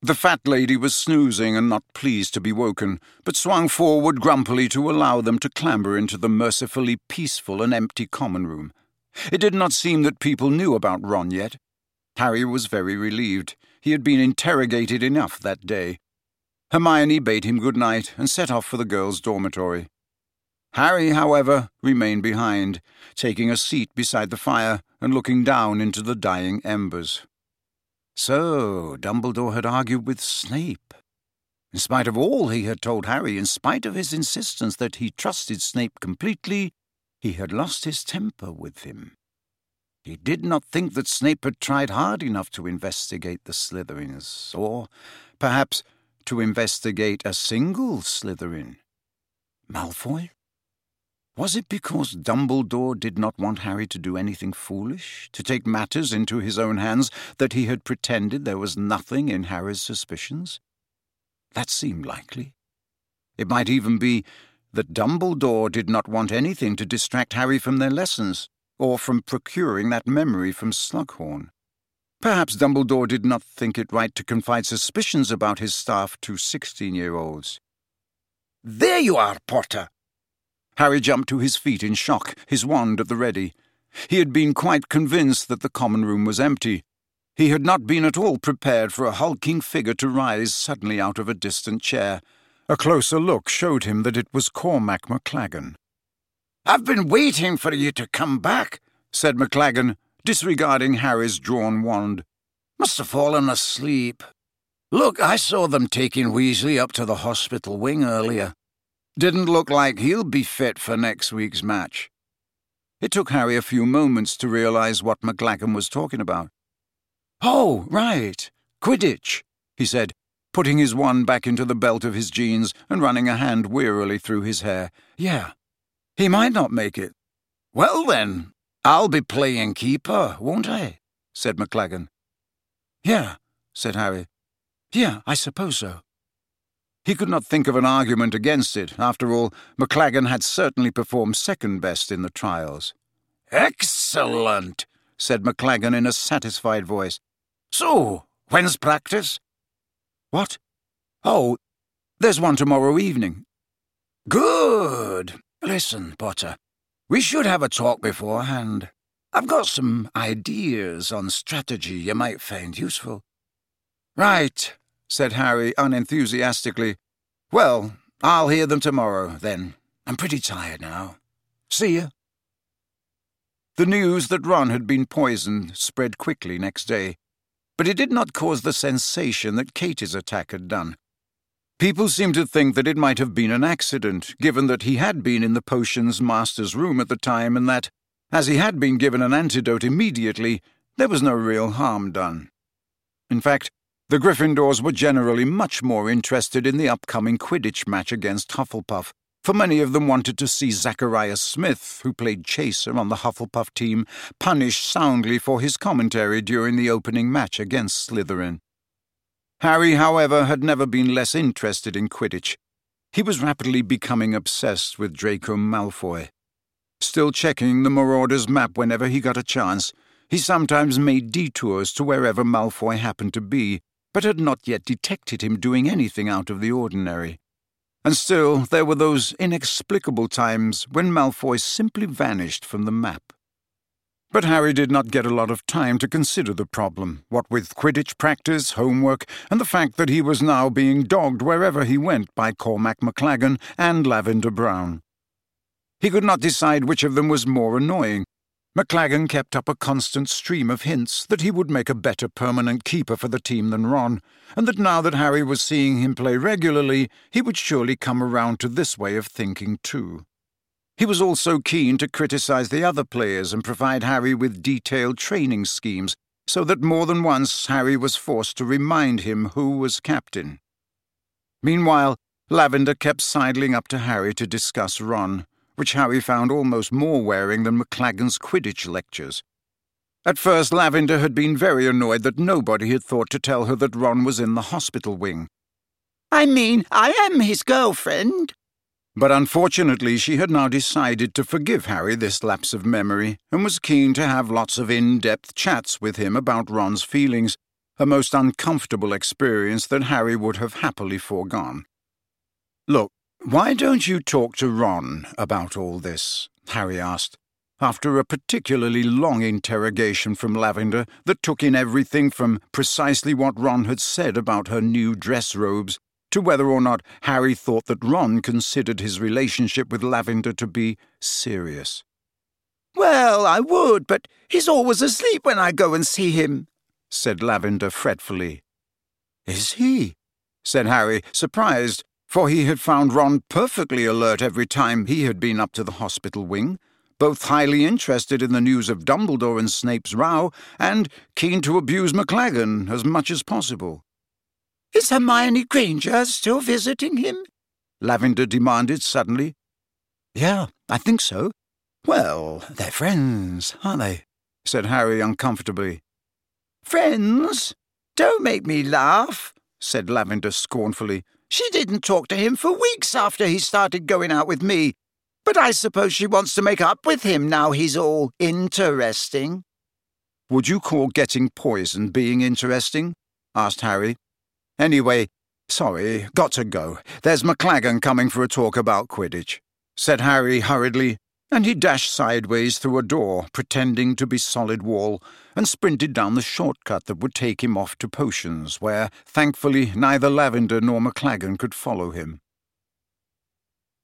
The fat lady was snoozing and not pleased to be woken, but swung forward grumpily to allow them to clamber into the mercifully peaceful and empty common room. It did not seem that people knew about Ron yet. Harry was very relieved. He had been interrogated enough that day. Hermione bade him good night and set off for the girls' dormitory. Harry, however, remained behind, taking a seat beside the fire and looking down into the dying embers. So, Dumbledore had argued with Snape. In spite of all he had told Harry, in spite of his insistence that he trusted Snape completely, he had lost his temper with him. He did not think that Snape had tried hard enough to investigate the Slytherins, or perhaps to investigate a single Slytherin. Malfoy? Was it because Dumbledore did not want Harry to do anything foolish, to take matters into his own hands, that he had pretended there was nothing in Harry's suspicions? That seemed likely. It might even be that Dumbledore did not want anything to distract Harry from their lessons, or from procuring that memory from Slughorn. Perhaps Dumbledore did not think it right to confide suspicions about his staff to 16-year-olds. "There you are, Potter!" Harry jumped to his feet in shock, his wand at the ready. He had been quite convinced that the common room was empty. He had not been at all prepared for a hulking figure to rise suddenly out of a distant chair. A closer look showed him that it was Cormac McLaggen. "I've been waiting for you to come back," said McLaggen, disregarding Harry's drawn wand. "Must have fallen asleep. Look, I saw them taking Weasley up to the hospital wing earlier. Didn't look like he'll be fit for next week's match." It took Harry a few moments to realize what McLaggen was talking about. "Oh, right, Quidditch," he said, putting his wand back into the belt of his jeans and running a hand wearily through his hair. "Yeah, he might not make it." "Well then, I'll be playing keeper, won't I?" said McLaggen. "Yeah," said Harry. "Yeah, I suppose so." He could not think of an argument against it. After all, McLaggen had certainly performed second best in the trials. "Excellent," said McLaggen in a satisfied voice. "So, when's practice?" "What? Oh, there's one tomorrow evening." "Good. Listen, Potter, we should have a talk beforehand. I've got some ideas on strategy you might find useful." "Right," said Harry unenthusiastically. "Well, I'll hear them tomorrow, then. I'm pretty tired now. See you." The news that Ron had been poisoned spread quickly next day, but it did not cause the sensation that Katie's attack had done. People seemed to think that it might have been an accident, given that he had been in the potions master's room at the time and that, as he had been given an antidote immediately, there was no real harm done. In fact, the Gryffindors were generally much more interested in the upcoming Quidditch match against Hufflepuff, for many of them wanted to see Zacharias Smith, who played Chaser on the Hufflepuff team, punished soundly for his commentary during the opening match against Slytherin. Harry, however, had never been less interested in Quidditch. He was rapidly becoming obsessed with Draco Malfoy. Still checking the Marauders' map whenever he got a chance, he sometimes made detours to wherever Malfoy happened to be, but had not yet detected him doing anything out of the ordinary. And still, there were those inexplicable times when Malfoy simply vanished from the map. But Harry did not get a lot of time to consider the problem, what with Quidditch practice, homework, and the fact that he was now being dogged wherever he went by Cormac McLaggen and Lavender Brown. He could not decide which of them was more annoying. McLaggen kept up a constant stream of hints that he would make a better permanent keeper for the team than Ron, and that now that Harry was seeing him play regularly, he would surely come around to this way of thinking too. He was also keen to criticize the other players and provide Harry with detailed training schemes, so that more than once Harry was forced to remind him who was captain. Meanwhile, Lavender kept sidling up to Harry to discuss Ron, which Harry found almost more wearing than McLaggen's Quidditch lectures. At first, Lavender had been very annoyed that nobody had thought to tell her that Ron was in the hospital wing. "I mean, I am his girlfriend." But unfortunately, she had now decided to forgive Harry this lapse of memory and was keen to have lots of in-depth chats with him about Ron's feelings, a most uncomfortable experience that Harry would have happily foregone. "Look, why don't you talk to Ron about all this?" Harry asked, after a particularly long interrogation from Lavender that took in everything from precisely what Ron had said about her new dress robes to whether or not Harry thought that Ron considered his relationship with Lavender to be serious. "Well, I would, but he's always asleep when I go and see him," said Lavender fretfully. "Is he?" said Harry, surprised, for he had found Ron perfectly alert every time he had been up to the hospital wing, both highly interested in the news of Dumbledore and Snape's row, and keen to abuse McLaggen as much as possible. "Is Hermione Granger still visiting him?" Lavender demanded suddenly. "Yeah, I think so. Well, they're friends, aren't they?" said Harry uncomfortably. "Friends? Don't make me laugh," said Lavender scornfully. "She didn't talk to him for weeks after he started going out with me. But I suppose she wants to make up with him now he's all interesting." "Would you call getting poisoned being interesting?" asked Harry. "Anyway, sorry, got to go. There's McLaggen coming for a talk about Quidditch," said Harry hurriedly, and he dashed sideways through a door, pretending to be solid wall, and sprinted down the shortcut that would take him off to potions, where, thankfully, neither Lavender nor McLaggen could follow him.